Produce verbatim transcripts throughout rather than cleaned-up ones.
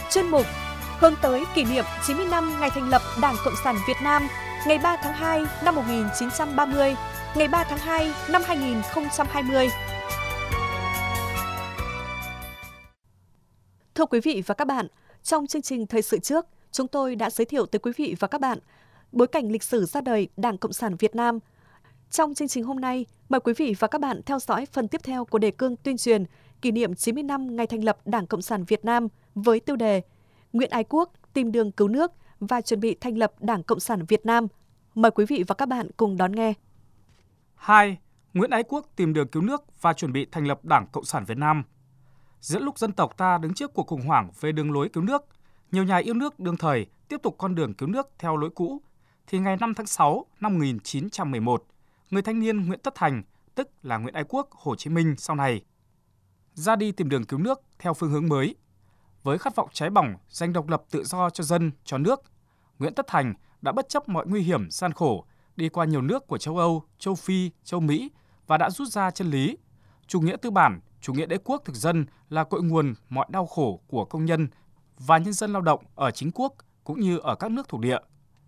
Chuyên mục hướng tới kỷ niệm chín mươi năm ngày thành lập Đảng Cộng sản Việt Nam, ngày ba tháng hai năm một nghìn chín trăm ba mươi, ngày ba tháng hai năm hai nghìn không trăm hai mươi. Thưa quý vị và các bạn, trong chương trình thời sự trước, chúng tôi đã giới thiệu tới quý vị và các bạn bối cảnh lịch sử ra đời Đảng Cộng sản Việt Nam. Trong chương trình hôm nay, mời quý vị và các bạn theo dõi phần tiếp theo của đề cương tuyên truyền kỷ niệm chín mươi năm ngày thành lập Đảng Cộng sản Việt Nam với tiêu đề Nguyễn Ái Quốc tìm đường cứu nước và chuẩn bị thành lập Đảng Cộng sản Việt Nam. Mời quý vị và các bạn cùng đón nghe. hai. Nguyễn Ái Quốc tìm đường cứu nước và chuẩn bị thành lập Đảng Cộng sản Việt Nam. Giữa lúc dân tộc ta đứng trước cuộc khủng hoảng về đường lối cứu nước, nhiều nhà yêu nước đương thời tiếp tục con đường cứu nước theo lối cũ, thì ngày năm tháng sáu năm một nghìn chín trăm mười một, người thanh niên Nguyễn Tất Thành, tức là Nguyễn Ái Quốc, Hồ Chí Minh sau này, ra đi tìm đường cứu nước theo phương hướng mới. Với khát vọng cháy bỏng giành độc lập tự do cho dân, cho nước, Nguyễn Tất Thành đã bất chấp mọi nguy hiểm gian khổ, đi qua nhiều nước của châu Âu, châu Phi, châu Mỹ và đã rút ra chân lý chủ nghĩa tư bản, chủ nghĩa đế quốc thực dân là cội nguồn mọi đau khổ của công nhân và nhân dân lao động ở chính quốc cũng như ở các nước thuộc địa.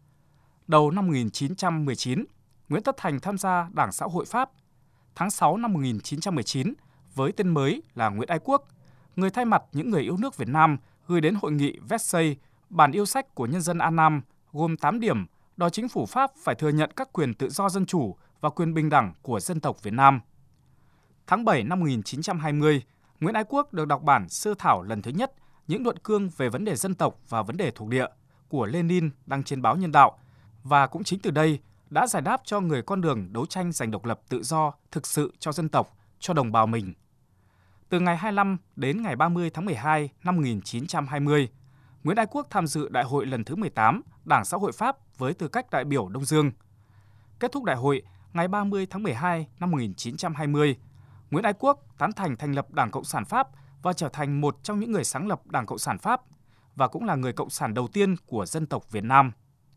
Đầu năm một nghìn chín trăm mười chín, Nguyễn Tất Thành tham gia Đảng Xã hội Pháp. Tháng sáu năm một nghìn chín trăm mười chín, với tên mới là Nguyễn Ái Quốc, người thay mặt những người yêu nước Việt Nam gửi đến hội nghị Versailles bản yêu sách của nhân dân An Nam gồm tám điểm đòi chính phủ Pháp phải thừa nhận các quyền tự do dân chủ và quyền bình đẳng của dân tộc Việt Nam. Tháng bảy năm một nghìn chín trăm hai mươi, Nguyễn Ái Quốc được đọc bản sơ thảo lần thứ nhất những luận cương về vấn đề dân tộc và vấn đề thuộc địa của Lenin đăng trên báo Nhân đạo, và cũng chính từ đây đã giải đáp cho người con đường đấu tranh giành độc lập tự do thực sự cho dân tộc, cho đồng bào mình. Từ ngày hai mươi lăm đến ngày ba mươi tháng mười hai năm một nghìn chín trăm hai mươi, Nguyễn Ái Quốc tham dự đại hội lần thứ mười tám Đảng Xã hội Pháp với tư cách đại biểu Đông Dương. Kết thúc đại hội ngày ba mươi tháng mười hai năm một nghìn chín trăm hai mươi, Nguyễn Ái Quốc tán thành thành lập Đảng Cộng sản Pháp và trở thành một trong những người sáng lập Đảng Cộng sản Pháp và cũng là người cộng sản đầu tiên của dân tộc Việt Nam.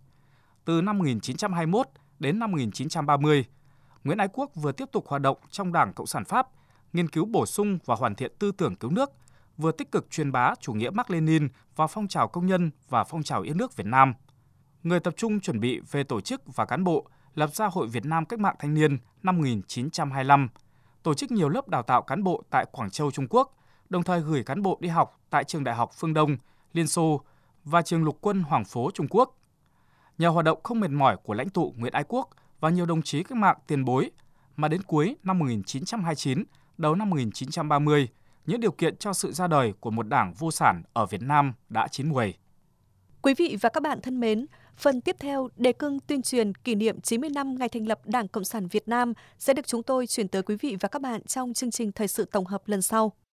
Từ năm một nghìn chín trăm hai mươi mốt đến năm một nghìn chín trăm ba mươi, Nguyễn Ái Quốc vừa tiếp tục hoạt động trong Đảng Cộng sản Pháp, nghiên cứu bổ sung và hoàn thiện tư tưởng cứu nước, vừa tích cực truyền bá chủ nghĩa Mác Lênin vào phong trào công nhân và phong trào yêu nước Việt Nam. Người tập trung chuẩn bị về tổ chức và cán bộ, lập ra Hội Việt Nam Cách mạng Thanh niên năm một nghìn chín trăm hai mươi lăm, tổ chức nhiều lớp đào tạo cán bộ tại Quảng Châu, Trung Quốc, đồng thời gửi cán bộ đi học tại Trường Đại học Phương Đông, Liên Xô và Trường Lục quân Hoàng phố Trung Quốc. Nhờ hoạt động không mệt mỏi của lãnh tụ Nguyễn Ái Quốc và nhiều đồng chí cách mạng tiền bối, mà đến cuối năm một nghìn chín trăm hai mươi chín, đầu năm một nghìn chín trăm ba mươi, những điều kiện cho sự ra đời của một đảng vô sản ở Việt Nam đã chín muồi. Quý vị và các bạn thân mến, phần tiếp theo đề cương tuyên truyền kỷ niệm chín mươi năm ngày thành lập Đảng Cộng sản Việt Nam sẽ được chúng tôi chuyển tới quý vị và các bạn trong chương trình thời sự tổng hợp lần sau.